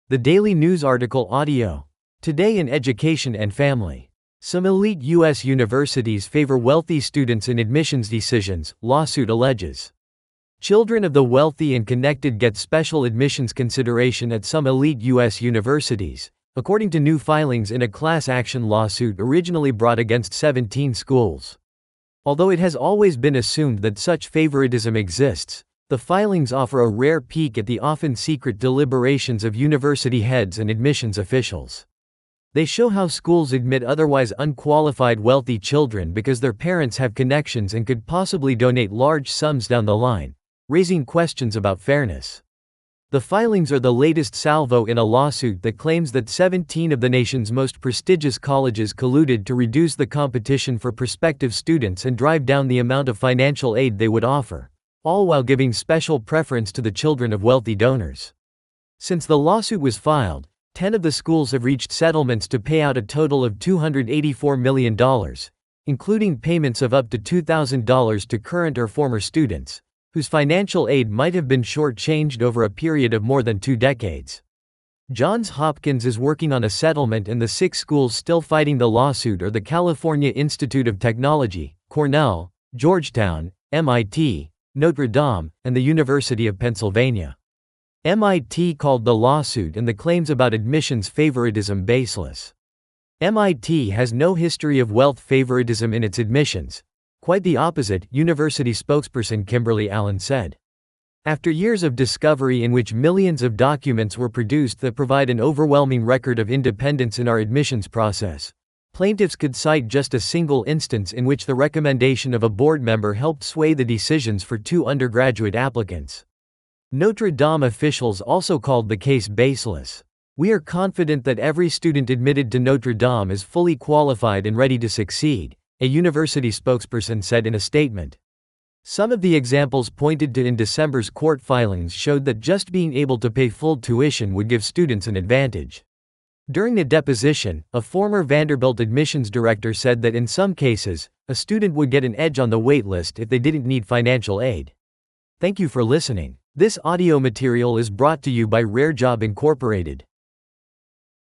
The Daily News article audio. Today in Education and Family. Some elite U.S. universities favor wealthy students in admissions decisions, lawsuit alleges. Children of the wealthy and connected get special admissions consideration at some elite U.S. universities, according to new filings in a class action lawsuit originally brought against 17 schools. Although it has always been assumed that such favoritism exists, the filings offer a rare peek at the often secret deliberations of university heads and admissions officials. They show how schools admit otherwise unqualified wealthy children because their parents have connections and could possibly donate large sums down the line, raising questions about fairness. The filings are the latest salvo in a lawsuit that claims that 17 of the nation's most prestigious colleges colluded to reduce the competition for prospective students and drive down the amount of financial aid they would offer, all while giving special preference to the children of wealthy donors. Since the lawsuit was filed, 10 of the schools have reached settlements to pay out a total of $284 million, including payments of up to $2,000 to current or former students, whose financial aid might have been shortchanged over a period of more than 2 decades. Johns Hopkins is working on a settlement, and the 6 schools still fighting the lawsuit are the California Institute of Technology, Cornell, Georgetown, MIT, Notre Dame, and the University of Pennsylvania. MIT called the lawsuit and the claims about admissions favoritism baseless. MIT has no history of wealth favoritism in its admissions. Quite the opposite, university spokesperson Kimberly Allen said. After years of discovery in which millions of documents were produced that provide an overwhelming record of independence in our admissions process, plaintiffs could cite just a single instance in which the recommendation of a board member helped sway the decisions for 2 undergraduate applicants. Notre Dame officials also called the case baseless. "We are confident that every student admitted to Notre Dame is fully qualified and ready to succeed," a university spokesperson said in a statement. Some of the examples pointed to in December's court filings showed that just being able to pay full tuition would give students an advantage. During a deposition, a former Vanderbilt admissions director said that in some cases, a student would get an edge on the wait list if they didn't need financial aid. Thank you for listening. This audio material is brought to you by Rare Job Incorporated.